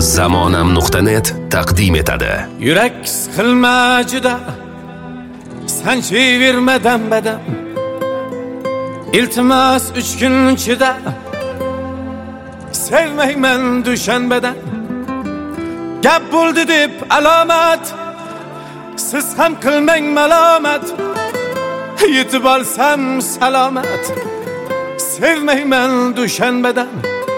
Zamonam.net taqdim etadi. Yurak siqilma juda, sanchiyvermadan badam. Iltimos 3 kun ichida sevmayman dushanbadan. Gap bo'ldi deb alomat, siz ham qilmang malomat. Yetib olsam salomat, sevmayman dushanbadan.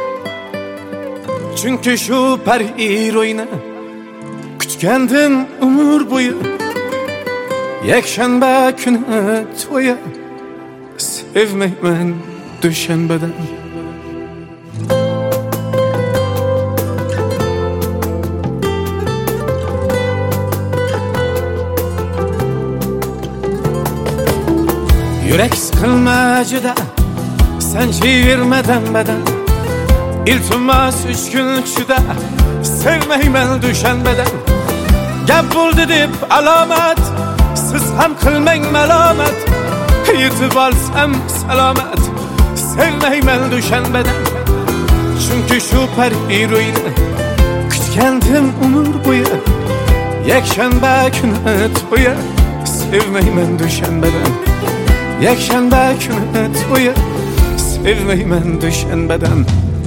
Chunki shu pariroyni kutgandim umr bo'yi. Yakshanba kuni to'yi, sevmayman dushanbadan. Yurak siqilma juda, sanchiyvermadan badam. Iltimos 3 kun ichida sevmayman dushanbadan. Gap bo'ldi deb alomat, siz ham qilmang malomat. Yetib olsam salomat, sevmayman dushanbadan. Chunki shu pariroyni kutgandim umr bo'yi. Yakshanba kuni to'yi, sevmayman dushanbadan. Yakshanba kuni to'yi, sevmayman dushanbadan.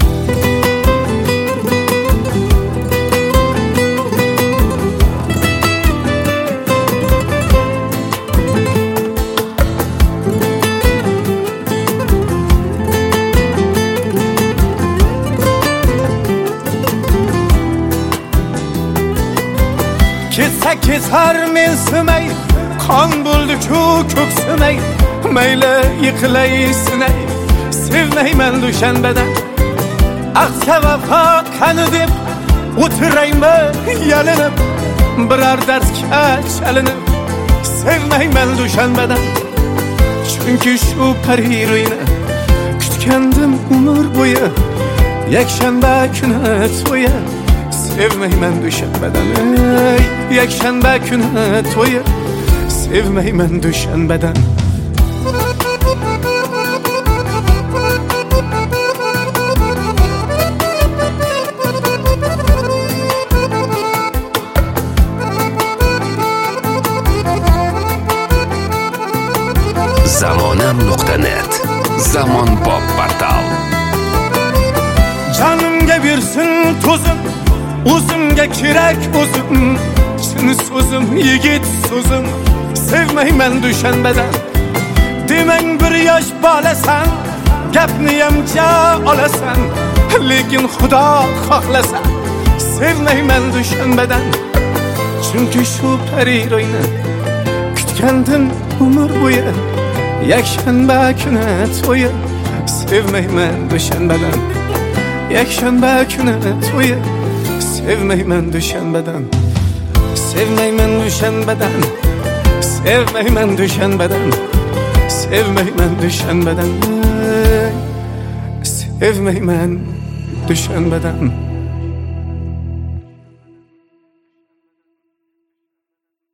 Ketsa ketar mensimay, qon bo'ldi ku ko'ksimay. Mayli yiqilay sinay, sevmayman dushanbadan. Aqsa vafo qani deb o'tiraymi yalinib, biror darsga chalinib, sevmayman dushanbadan. Chunki shu pariroyni kutgandim umr bo'yi. Yakshanba kuni to'yi, sevmayman dushanbadan. Yakshanba kuni to'yi, sevmayman dushanbadan. Zamonam.net Zamonbop portal. Canimga bersin to'zim, o'zimga kerak o'zim. Chin so'zim, yigit so'zim, sevmayman dushanbadan. Demang bir yosh bolasan, gapni yamcha olasan. Lekin Xudo xohlasa, sevmayman dushanbadan. Chunki shu pariroyni kutgandim umr bo'yi. Yakshanba kuni to'yi, sevmayman dushanbadan. Yakshanba kuni to'yi, sevmayman dushanbadan. Sevmayman dushanbadan. Sevmayman dushanbadan. Sevmayman dushanbadan. Sevmayman dushanbadan.